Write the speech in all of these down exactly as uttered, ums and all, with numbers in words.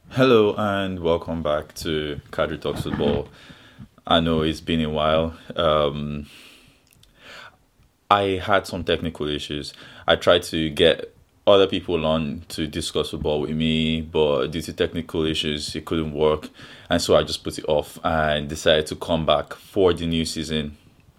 Hello and welcome back to Kadri Talks Football. I know it's been a while. Um, I had some technical issues. I tried to get other people on to discuss football with me, but due to technical issues, it couldn't work. And so I just put it off and decided to come back for the new season.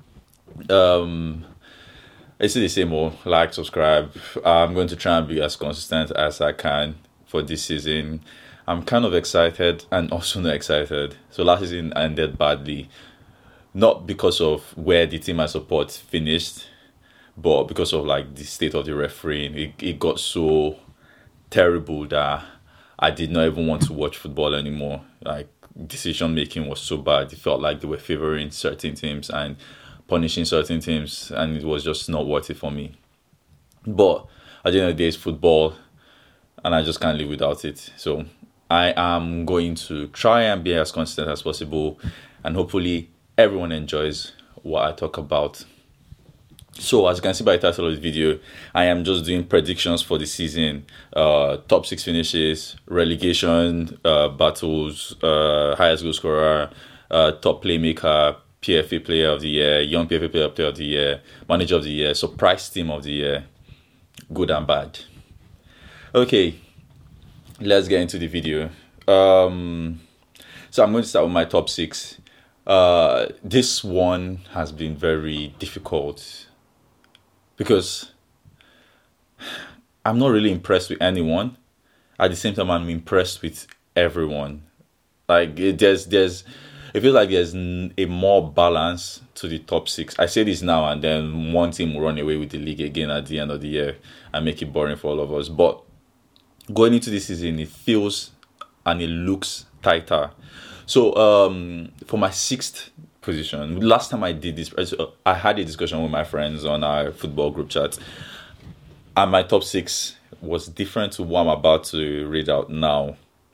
Um, it's the same old like, subscribe. I'm going to try and be as consistent as I can for this season. I'm kind of excited and also not excited. So last season ended badly, not because of where the team I support finished, but because of like the state of the refereeing. It, it got so terrible that I did not even want to watch football anymore. Like decision making was so bad. It felt like they were favoring certain teams and punishing certain teams, and it was just not worth it for me. But at the end of the day, it's football, and I just can't live without it. So I am going to try and be as consistent as possible, and hopefully everyone enjoys what I talk about. So as you can see by the title of the video, I am just doing predictions for the season, uh, top six finishes, relegation uh, battles, uh, highest goal scorer, uh, top playmaker, P F A Player of the Year, Young P F A Player of the Year, Manager of the Year, Surprise Team of the Year, good and bad. Okay, let's get into the video. Um, so I'm going to start with my top six. Uh, this one has been very difficult because I'm not really impressed with anyone. At the same time, I'm impressed with everyone. Like it, there's, there's, it feels like there's a more balance to the top six. I say this now, and then one team will run away with the league again at the end of the year and make it boring for all of us. But going into this season, it feels and it looks tighter. So um, for my sixth position, last time I did this, I had a discussion with my friends on our football group chat, and my top six was different to what I'm about to read out now.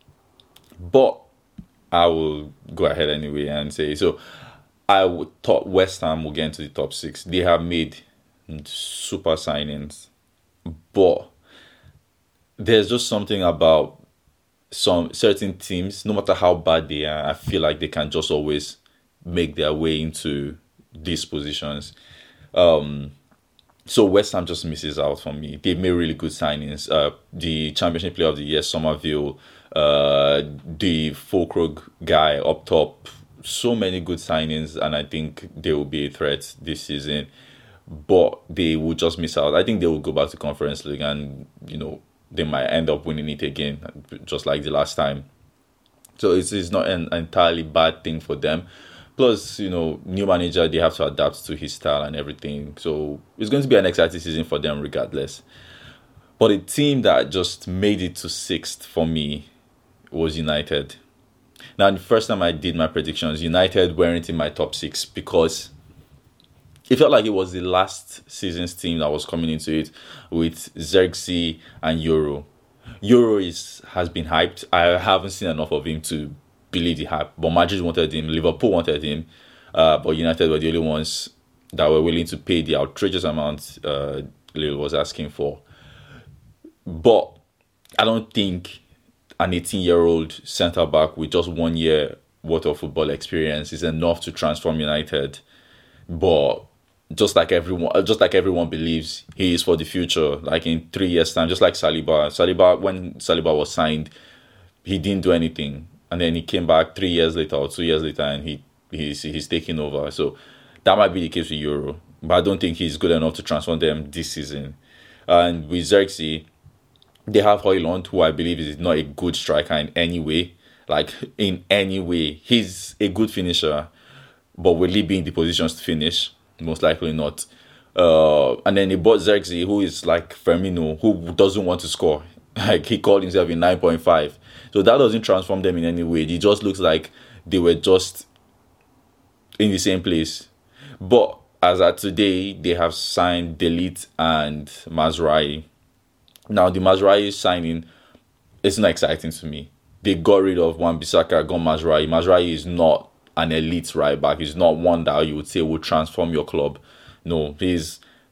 But I will go ahead anyway and say, so I would thought West Ham will get into the top six. They have made super signings, but there's just something about some certain teams, no matter how bad they are, I feel like they can just always make their way into these positions. Um, so West Ham just misses out for me. They made really good signings. Uh, the Championship Player of the Year, Somerville, uh, the Fulkrug guy up top. So many good signings, and I think they will be a threat this season. But they will just miss out. I think they will go back to Conference League, and you know, they might end up winning it again, just like the last time. So it's, it's not an entirely bad thing for them. Plus, you know, new manager, they have to adapt to his style and everything. So it's going to be an exciting season for them regardless. But a team that just made it to sixth for me was United. Now, the first time I did my predictions, United weren't in my top six because it felt like it was the last season's team that was coming into it with Xerxes and Euro. Euro is has been hyped. I haven't seen enough of him to believe the hype. But Madrid wanted him, Liverpool wanted him, uh, but United were the only ones that were willing to pay the outrageous amount uh, Lille was asking for. But I don't think an eighteen-year-old centre-back with just one year worth of football experience is enough to transform United. But just like everyone, just like everyone believes, he is for the future. Like in three years' time, just like Saliba. Saliba, when Saliba was signed, he didn't do anything, and then he came back three years later or two years later, and he he's he's taking over. So that might be the case with Euro, but I don't think he's good enough to transform them this season. And with Xerxes, they have Højlund, who I believe is not a good striker in any way. Like in any way, he's a good finisher, but will he be in the positions to finish? Most likely not. Uh, and then he bought Xerxes, who is like Firmino, who doesn't want to score. Like he called himself in nine point five. So that doesn't transform them in any way. It just looks like they were just in the same place. But as at today, they have signed De Ligt and Mazraoui. Now, the Mazraoui signing isn't exciting to me. They got rid of Wan-Bissaka, got Mazraoui. Mazraoui is not an elite right back. He's not one that you would say will transform your club. No, he's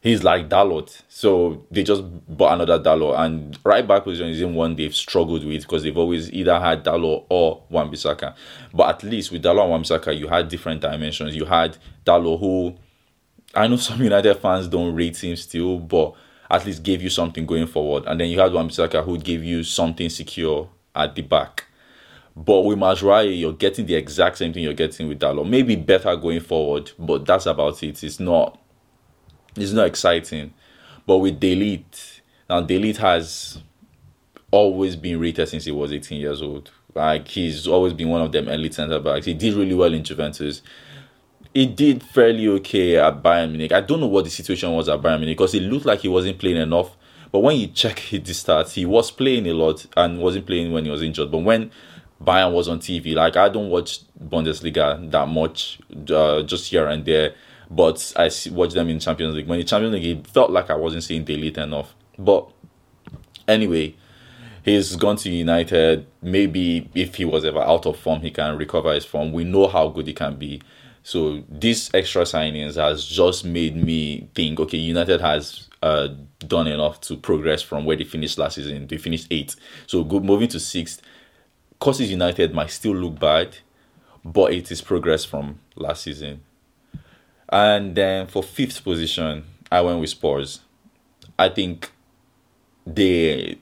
He's like Dalot. So they just bought another Dalot. And right back position isn't one they've struggled with because they've always either had Dalot or Wan-Bissaka. But at least with Dalot and Wan-Bissaka, you had different dimensions. You had Dalot, who I know some United fans don't rate him still, but at least gave you something going forward. And then you had Wan-Bissaka, who gave you something secure at the back. But with Mazraoui, you're getting the exact same thing you're getting with Dalot. Maybe better going forward, but that's about it. It's not It's not exciting. But with De Ligt, now De Ligt has always been rated since he was eighteen years old. Like, he's always been one of them elite centre backs. He did really well in Juventus. He did fairly okay at Bayern Munich. I don't know what the situation was at Bayern Munich because it looked like he wasn't playing enough. But when you check the stats, he was playing a lot and wasn't playing when he was injured. But when Bayern was on T V, like, I don't watch Bundesliga that much, uh, just here and there. But I watched them in Champions League. When the Champions League, it felt like I wasn't seeing De Ligt enough. But anyway, he's gone to United. Maybe if he was ever out of form, he can recover his form. We know how good he can be. So these extra signings has just made me think, okay, United has uh, done enough to progress from where they finished last season. They finished eighth. So good, moving to sixth. Causes United might still look bad, but it is progress from last season. And then for fifth position, I went with Spurs. I think they...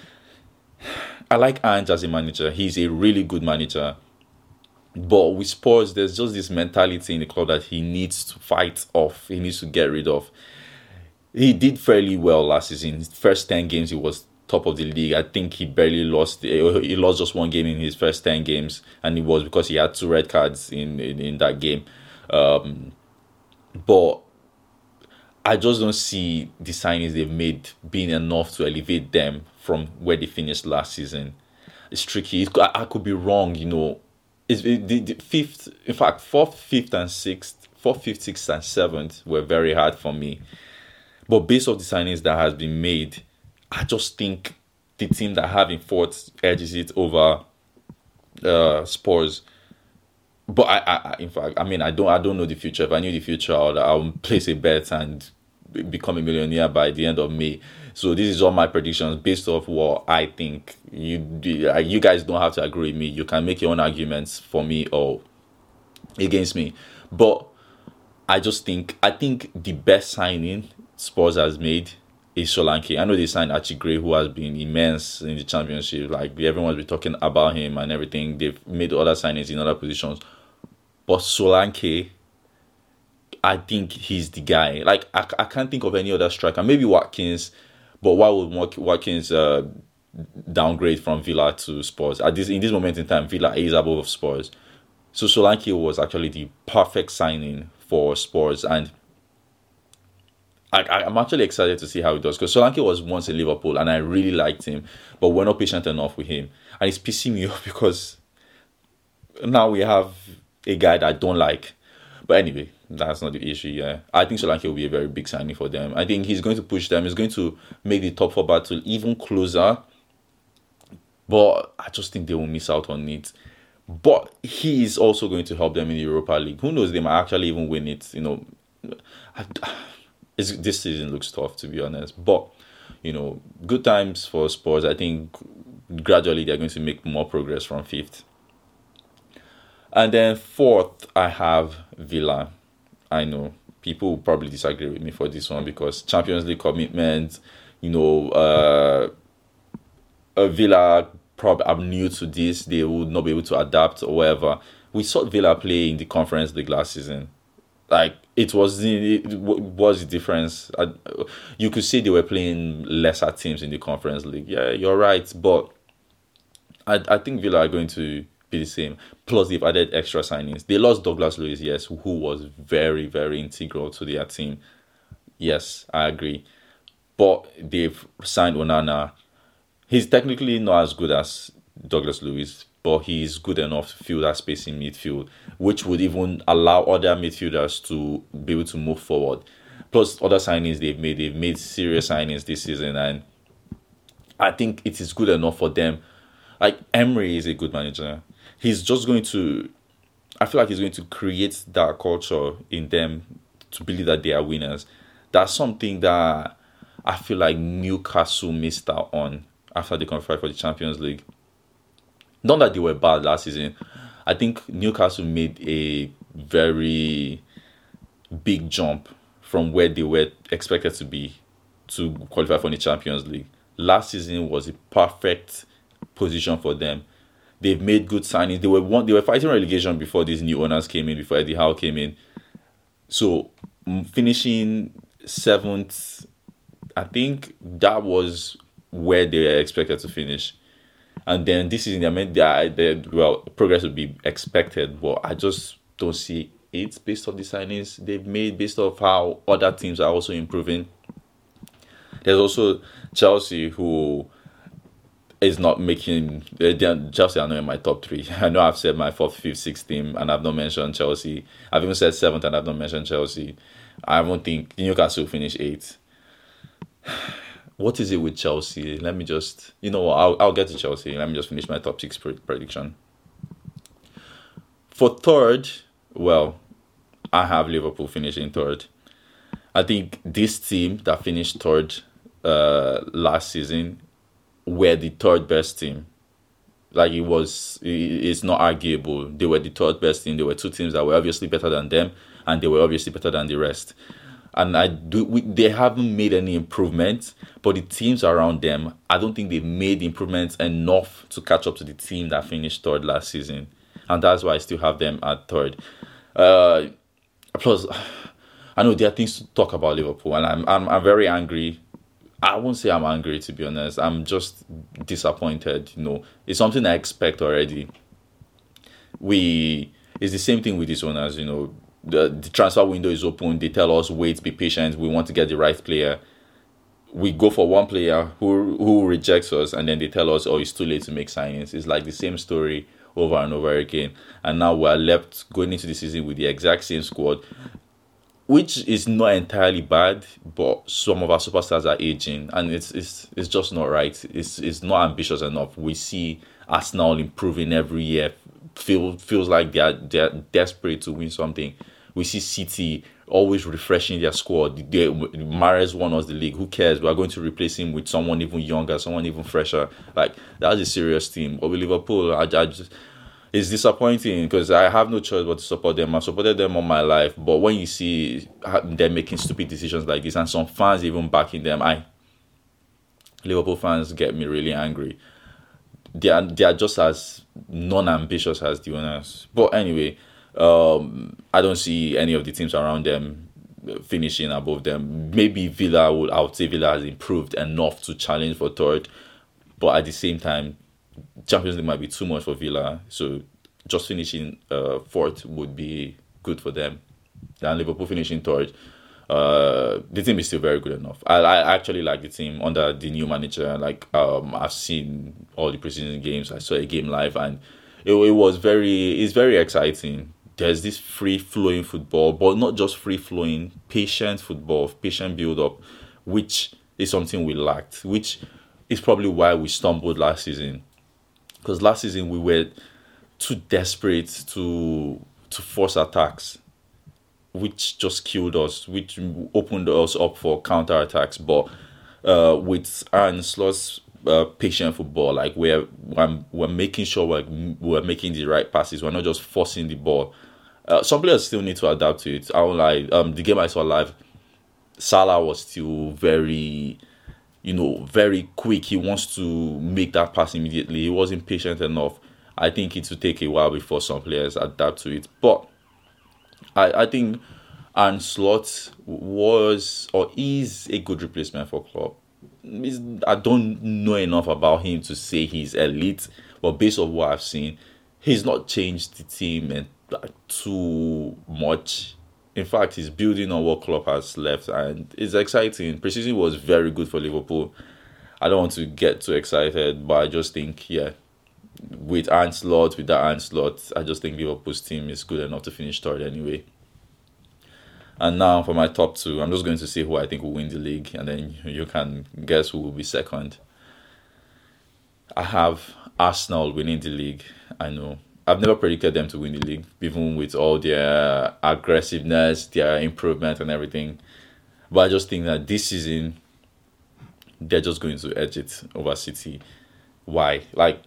I like Ange as a manager. He's a really good manager. But with Spurs, there's just this mentality in the club that he needs to fight off. He needs to get rid of. He did fairly well last season. His first ten games, he was top of the league. I think he barely lost. He lost just one game in his first ten games. And it was because he had two red cards in, in, in that game. Um... But I just don't see the signings they've made being enough to elevate them from where they finished last season. It's tricky. It, I, I could be wrong, you know. It's the, the fifth, in fact, fourth, fifth, and sixth, fourth, fifth, sixth, and seventh were very hard for me. But based off the signings that has been made, I just think the team that have in fourth edges it over uh, Spurs. But I, I, in fact, I mean, I don't, I don't know the future. If I knew the future, I would, I would place a bet and become a millionaire by the end of May. So this is all my predictions based off what I think. You, you guys don't have to agree with me. You can make your own arguments for me or against me. But I just think, I think the best signing Spurs has made is Solanke. I know they signed Archie Gray, who has been immense in the championship. Like, everyone's been talking about him and everything. They've made other signings in other positions. But Solanke, I think he's the guy. Like, I, I can't think of any other striker. Maybe Watkins, but why would Watkins uh, downgrade from Villa to Spurs? At this, in this moment in time, Villa is above Spurs. So Solanke was actually the perfect signing for Spurs. And I, I'm actually excited to see how he does. Because Solanke was once in Liverpool and I really liked him. But we're not patient enough with him. And it's pissing me off because now we have a guy that I don't like. But anyway, that's not the issue. Yeah, I think Solanke will be a very big signing for them. I think he's going to push them. He's going to make the top four battle even closer. But I just think they will miss out on it. But he is also going to help them in the Europa League. Who knows? They might actually even win it. You know, I, it's, this season looks tough, to be honest. But, you know, good times for Spurs. I think gradually they're going to make more progress from fifth. And then fourth, I have Villa. I know people will probably disagree with me for this one because Champions League commitment, you know, uh, a Villa, probably I'm new to this, they would not be able to adapt or whatever. We saw Villa play in the Conference League last season. Like, it was the, it was the difference. I, you could see they were playing lesser teams in the Conference League. Yeah, you're right. But I, I think Villa are going to be the same. Plus, they've added extra signings. They lost Douglas Luiz, yes, who was very, very integral to their team. Yes, I agree. But they've signed Onana. He's technically not as good as Douglas Luiz, but he's good enough to fill that space in midfield, which would even allow other midfielders to be able to move forward. Plus, other signings they've made. They've made serious signings this season, and I think it is good enough for them. Like, Emery is a good manager. He's just going to, I feel like he's going to create that culture in them to believe that they are winners. That's something that I feel like Newcastle missed out on after they qualified for the Champions League. Not that they were bad last season. I think Newcastle made a very big jump from where they were expected to be to qualify for the Champions League. Last season was a perfect position for them. They've made good signings. They were one, they were fighting relegation before these new owners came in, before Eddie Howe came in. So finishing seventh, I think that was where they were expected to finish. And then this season, I mean, they, they, well, progress would be expected, but I just don't see it based on the signings they've made, based off how other teams are also improving. There's also Chelsea, who is not making. Chelsea are not in my top three. I know I've said my fourth, fifth, sixth team, and I've not mentioned Chelsea. I've even said seventh, and I've not mentioned Chelsea. I don't think Newcastle will finish eighth. What is it with Chelsea? Let me just, you know what, I'll, I'll get to Chelsea. Let me just finish my top six prediction. For third, well, I have Liverpool finishing third. I think this team that finished third uh, last season were the third best team. Like, it was, it's not arguable. They were the third best team. There were two teams that were obviously better than them, and they were obviously better than the rest. And I do. We, they haven't made any improvements, but the teams around them, I don't think they've made improvements enough to catch up to the team that finished third last season, and that's why I still have them at third. Uh, plus, I know there are things to talk about Liverpool, and I'm I'm I'm very angry. I won't say I'm angry, to be honest. I'm just disappointed. You know, it's something I expect already. We it's the same thing with these owners. You know. The, the transfer window is open. They tell us, wait, be patient. We want to get the right player. We go for one player who who rejects us, and then they tell us, oh, it's too late to make signings. It's like the same story over and over again. And now we're left going into the season with the exact same squad, which is not entirely bad, but some of our superstars are aging, and it's it's it's just not right. It's it's not ambitious enough. We see Arsenal improving every year. Feel feels like they're they're desperate to win something. We see City always refreshing their squad. They, Mahrez won us the league. Who cares? We are going to replace him with someone even younger, someone even fresher. Like, that's a serious team. But with Liverpool, I, I just, it's disappointing because I have no choice but to support them. I've supported them all my life. But when you see them making stupid decisions like this, and some fans even backing them, I Liverpool fans get me really angry. They are they are just as non-ambitious as the owners. But anyway, um, I don't see any of the teams around them finishing above them. Maybe Villa would. I would say Villa has improved enough to challenge for third, but at the same time, Champions League might be too much for Villa. So just finishing uh, fourth would be good for them. And Liverpool finishing third. Uh, the team is still very good enough. I, I actually like the team under the new manager. Like, um, I've seen all the preseason games. I saw a game live, and it, it was very, it's very exciting. There's this free flowing football, but not just free flowing, patient football, patient build up, which is something we lacked. Which is probably why we stumbled last season, because last season we were too desperate to to force attacks, which just killed us, which opened us up for counter-attacks. But uh, with Arne Slot's uh, patient football, like we're, we're, we're making sure we're, we're making the right passes. We're not just forcing the ball. Uh, some players still need to adapt to it. I won't lie. Um, the game I saw live, Salah was still very, you know, very quick. He wants to make that pass immediately. He wasn't patient enough. I think it will take a while before some players adapt to it. But I, I think Arne Slot was or is a good replacement for Klopp. He's, I don't know enough about him to say he's elite, but based on what I've seen, he's not changed the team and too much. In fact, he's building on what Klopp has left, and it's exciting. Preseason was very good for Liverpool. I don't want to get too excited, but I just think, yeah, with Arne Slot, with that Arne Slot, I just think Liverpool's team is good enough to finish third anyway. And now for my top two, I'm just going to say who I think will win the league, and then you can guess who will be second. I have Arsenal winning the league. I know. I've never predicted them to win the league, even with all their aggressiveness, their improvement and everything. But I just think that this season they're just going to edge it over City. Why? Like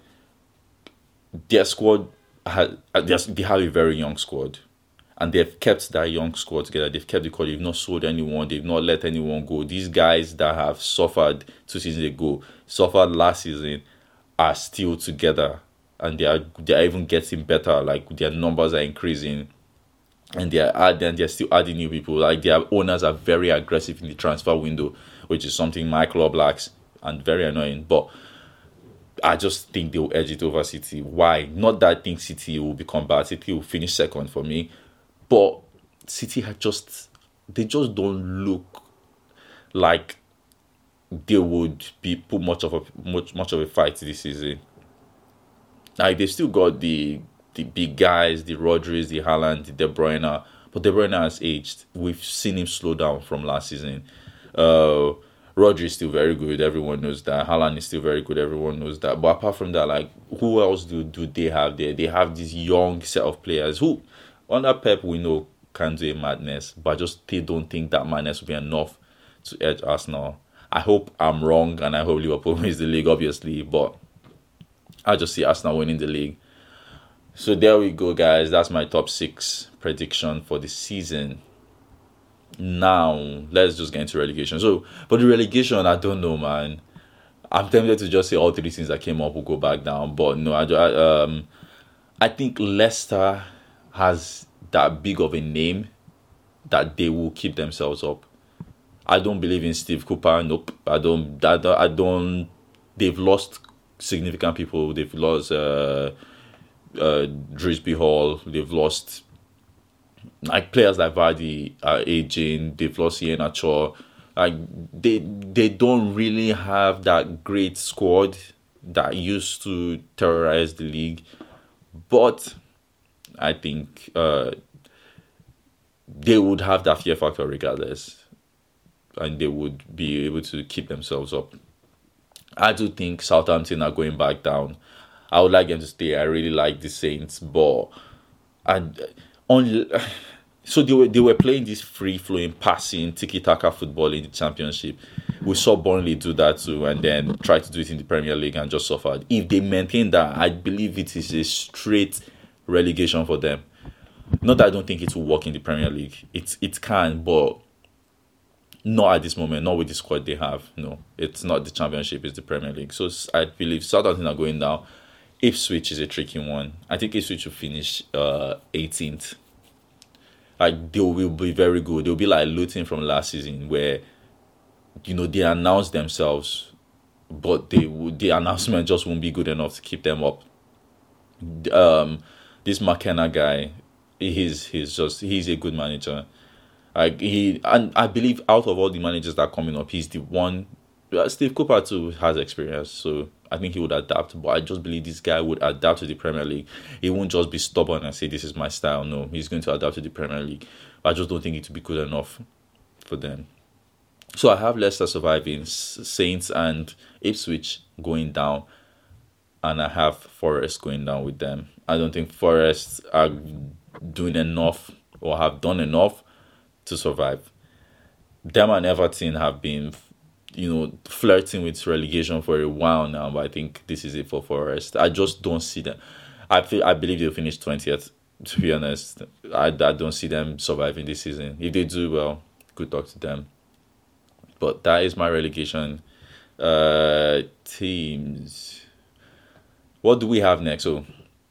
their squad had they have a very young squad, and they've kept that young squad together. They've kept the core. They've not sold anyone. They've not let anyone go. These guys that have suffered two seasons ago, suffered last season, are still together, and they are they are even getting better. Like their numbers are increasing, and they are adding. They're still adding new people. Like their owners are very aggressive in the transfer window, which is something my club lacks and very annoying. But I just think they'll edge it over City. Why? Not that I think City will become bad. City will finish second for me. But City had just, they just don't look like they would be put much of a much much of a fight this season. Like they still got the the big guys, the Rodgers, the Haaland, the De Bruyne, but De Bruyne has aged. We've seen him slow down from last season. Uh, Rodri is still very good. Everyone knows that. Haaland is still very good. Everyone knows that. But apart from that, like who else do do they have there? They have this young set of players who. Under Pep, we know can do a madness, but I just still don't think that madness will be enough to edge Arsenal. I hope I'm wrong, and I hope Liverpool wins the league, obviously, but I just see Arsenal winning the league. So there we go, guys. That's my top six prediction for the season. Now, let's just get into relegation. So, for the relegation, I don't know, man. I'm tempted to just say all three teams that came up will go back down, but no, I, I, um, I think Leicester has that big of a name that they will keep themselves up. I don't believe in Steve Cooper. Nope. I don't. I don't. I don't they've lost significant people. They've lost uh, uh, Drisby Hall. They've lost like players like Vardy are aging. They've lost Ian Achor. Like they they don't really have that great squad that used to terrorize the league, but I think uh, they would have that fear factor regardless, and they would be able to keep themselves up. I do think Southampton are going back down. I would like them to stay. I really like the Saints, but and only so they were they were playing this free flowing passing tiki taka football in the Championship. We saw Burnley do that too, and then try to do it in the Premier League and just suffered. If they maintain that, I believe it is a straight relegation for them. Not that I don't think it will work in the Premier League. It it can, but not at this moment. Not with the squad they have. No, it's not the Championship. It's the Premier League. So I believe Southampton are going down. Ipswich is a tricky one. I think Ipswich will finish uh, eighteenth. Like they will be very good. They'll be like Luton from last season, where you know they announced themselves, but they would the announcement just won't be good enough to keep them up. Um. This McKenna guy, he's he's just he's a good manager. Like he and I believe out of all the managers that are coming up, he's the one. Steve Cooper too has experience, so I think he would adapt. But I just believe this guy would adapt to the Premier League. He won't just be stubborn and say this is my style. No, he's going to adapt to the Premier League. But I just don't think it will be good enough for them. So I have Leicester surviving, Saints and Ipswich going down, and I have Forest going down with them. I don't think Forest are doing enough or have done enough to survive. Them and Everton have been, you know, flirting with relegation for a while now, but I think this is it for Forest. I just don't see them. I feel I believe they'll finish twentieth. To be honest, I, I don't see them surviving this season. If they do well, good luck to them. But that is my relegation uh, teams. What do we have next? So,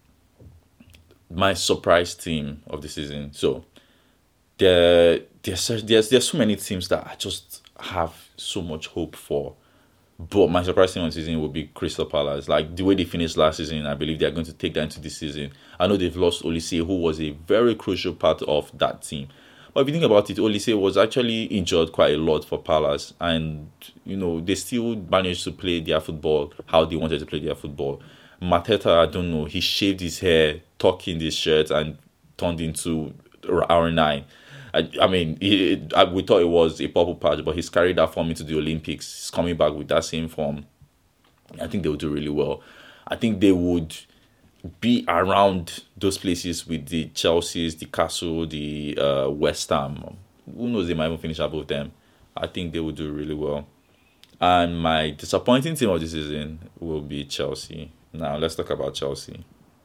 my surprise team of the season. So, there, there's, there's, there's so many teams that I just have so much hope for. But my surprise team on the season will be Crystal Palace. Like, the way they finished last season, I believe they're going to take that into this season. I know they've lost Olise, who was a very crucial part of that team. But if you think about it, Olise was actually injured quite a lot for Palace. And, you know, they still managed to play their football how they wanted to play their football. Mateta, I don't know, he shaved his hair, tucked in his shirt, and turned into R nine. I, I mean, he, I, we thought it was a purple patch, but he's carried that form into the Olympics. He's coming back with that same form. I think they will do really well. I think they would be around those places with the Chelseas, the Castle, the uh, West Ham. Who knows, they might even finish above them. I think they will do really well. And my disappointing team of the season will be Chelsea. Now, let's talk about Chelsea.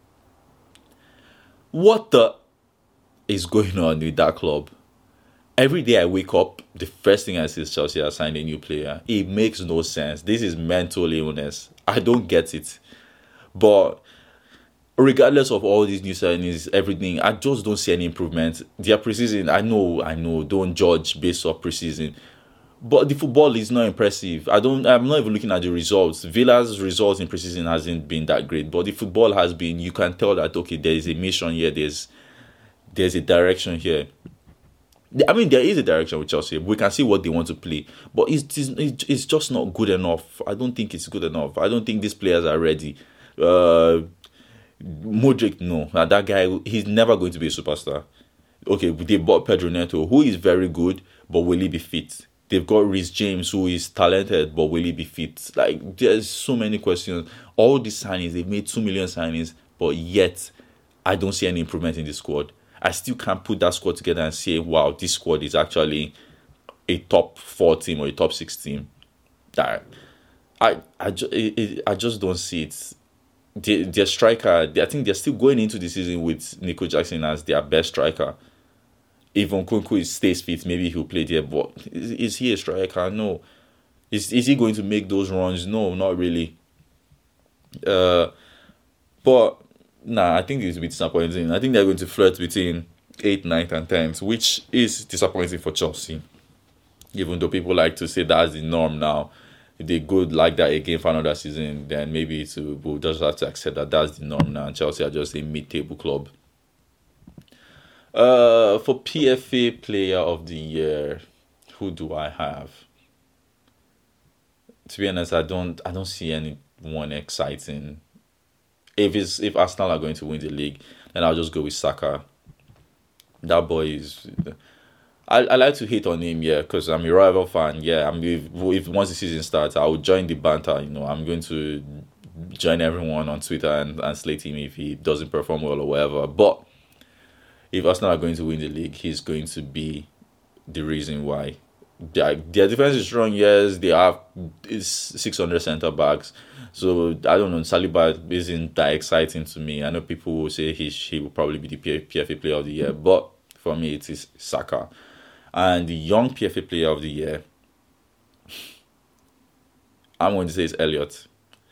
What the is going on with that club? Every day I wake up, the first thing I see is Chelsea has signed a new player. It makes no sense. This is mental illness. I don't get it. But regardless of all these new signings, everything, I just don't see any improvement. Their preseason, I know, I know, don't judge based off preseason. But the football is not impressive. I don't. I'm not even looking at the results. Villa's results in preseason hasn't been that great, but the football has been. You can tell that okay, there is a mission here. There's there's a direction here. I mean, there is a direction with Chelsea. We can see what they want to play, but it's it's, it's just not good enough. I don't think it's good enough. I don't think these players are ready. Uh, Modric, no, that guy, he's never going to be a superstar. Okay, they bought Pedro Neto, who is very good, but will he be fit? They've got Reece James, who is talented, but will he be fit? Like, there's so many questions. All these signings, they've made two million signings, but yet, I don't see any improvement in the squad. I still can't put that squad together and say, wow, this squad is actually a top four team or a top six team. That I I, ju- it, it, I just don't see it. Their, their striker, they, I think they're still going into the season with Nico Jackson as their best striker. If Nkunku stays fit, maybe he'll play there. But is, is he a striker? No. Is is he going to make those runs? No, not really. Uh, but nah, I think it's a bit disappointing. I think they're going to flirt between eighth, ninth, and tenth, which is disappointing for Chelsea. Even though people like to say that's the norm now. If they go like that again for another season, then maybe it's, we'll just have to accept that that's the norm now. And Chelsea are just a mid-table club. Uh, for P F A Player of the Year, who do I have? To be honest, I don't. I don't see anyone exciting. If it's if Arsenal are going to win the league, then I'll just go with Saka. That boy is. I, I like to hate on him, yeah, because I'm a rival fan. Yeah, I'm if, if once the season starts, I will join the banter. You know, I'm going to join everyone on Twitter and, and slate him if he doesn't perform well or whatever. But if Arsenal are going to win the league, he's going to be the reason why. Their, their defense is strong, yes. They have six hundred centre backs. So, I don't know, Saliba isn't that exciting to me. I know people will say he, he will probably be the P F A Player of the Year. But for me, it is Saka. And the young P F A Player of the Year, I'm going to say it's Elliott.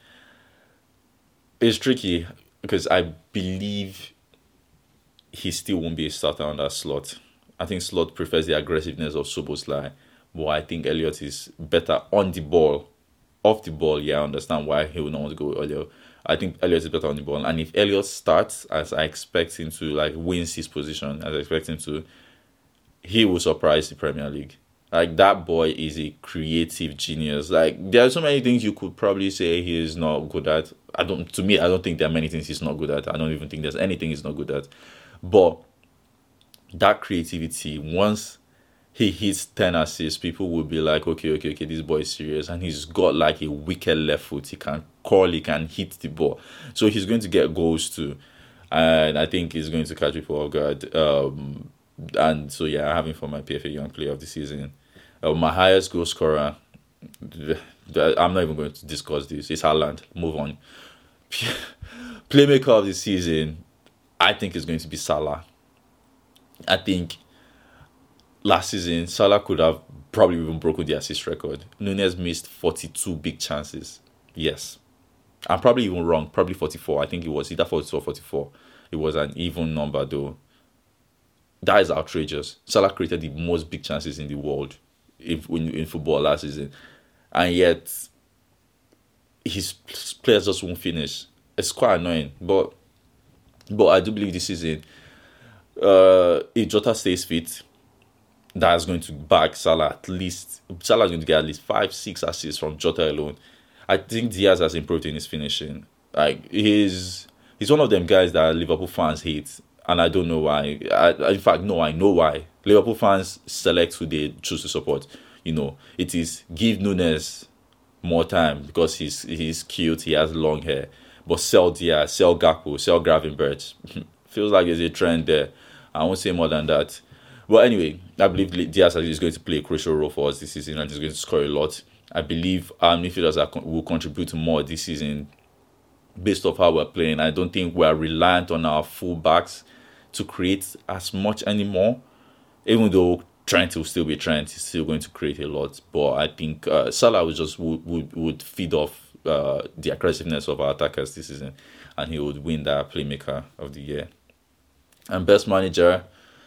It's tricky because I believe he still won't be a starter on that slot. I think Slot prefers the aggressiveness of Szoboszlai, but I think Elliott is better on the ball. Off the ball, yeah, I understand why he would not want to go with Elliott. I think Elliott is better on the ball. And if Elliott starts, as I expect him to, like, wins his position, as I expect him to, he will surprise the Premier League. Like, that boy is a creative genius. Like, there are so many things you could probably say he is not good at. I don't. To me, I don't think there are many things he's not good at. I don't even think there's anything he's not good at. But that creativity, once he hits ten assists, people will be like, okay, okay, okay, this boy is serious. And he's got like a wicked left foot. He can curl, he can hit the ball. So he's going to get goals too. And I think he's going to catch people off guard. Um, and so, yeah, I have him for my P F A Young Player of the Season. Uh, my highest goal scorer, I'm not even going to discuss this. It's Haaland. Move on. Playmaker of the season, I think it's going to be Salah. I think last season, Salah could have probably even broken the assist record. Nunez missed forty-two big chances. Yes. I'm probably even wrong. Probably forty-four. I think it was either forty-two or forty-four. It was an even number though. That is outrageous. Salah created the most big chances in the world in, in, in football last season. And yet, his players just won't finish. It's quite annoying. But but I do believe this season, uh, if Jota stays fit, that's going to back Salah at least. Salah is going to get at least five, six assists from Jota alone. I think Diaz has improved in his finishing. Like, he's, he's one of them guys that Liverpool fans hate. And I don't know why. I, in fact, no, I know why. Liverpool fans select who they choose to support. You know, it is give Nunez more time because he's he's cute, he has long hair. But sell Diaz, sell Gakpo, sell Gravenberch. Feels like there's a trend there. I won't say more than that. Well, anyway, I believe Diaz is going to play a crucial role for us this season and he's going to score a lot. I believe our midfielders are, will contribute more this season based off how we're playing. I don't think we're reliant on our full-backs to create as much anymore, even though Trent will still be Trent. He's still going to create a lot. But I think uh, Salah would just would, would, would feed off uh, the aggressiveness of our attackers this season, and he would win that playmaker of the year. And best manager,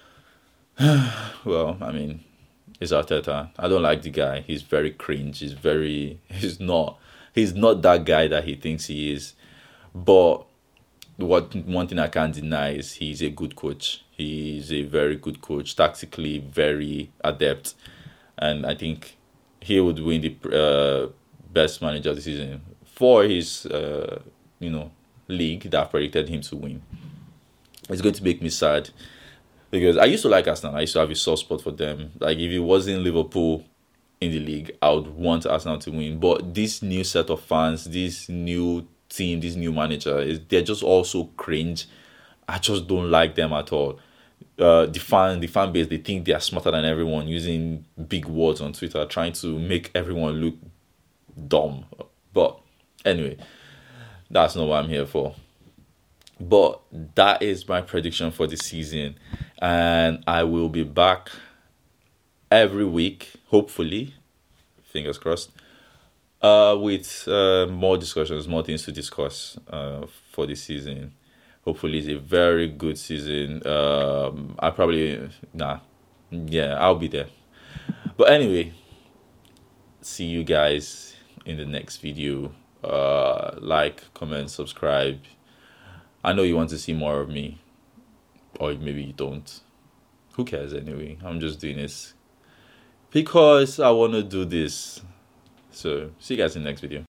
well, I mean, it's Arteta. I don't like the guy. He's very cringe. He's very. He's not. He's not that guy that he thinks he is. But what one thing I can't deny is he's a good coach. He's a very good coach, tactically very adept, and I think he would win the uh, best manager of the season for his, uh, you know, league that predicted him to win. It's going to make me sad because I used to like Arsenal. I used to have a soft spot for them. Like if it wasn't Liverpool in the league, I would want Arsenal to win. But this new set of fans, this new team, this new manager, is they're just all so cringe. I just don't like them at all. Uh, the fan, the fan base, they think they are smarter than everyone, using big words on Twitter, trying to make everyone look dumb. But anyway, that's not what I'm here for. But that is my prediction for the season, and I will be back every week, hopefully, fingers crossed, uh, with uh, more discussions, more things to discuss uh, for this season. Hopefully, it's a very good season. Um, I probably, nah, yeah, I'll be there. But anyway, see you guys in the next video. Uh, like, comment, subscribe. I know you want to see more of me, or maybe you don't. Who cares anyway? I'm just doing this because I want to do this. So, see you guys in the next video.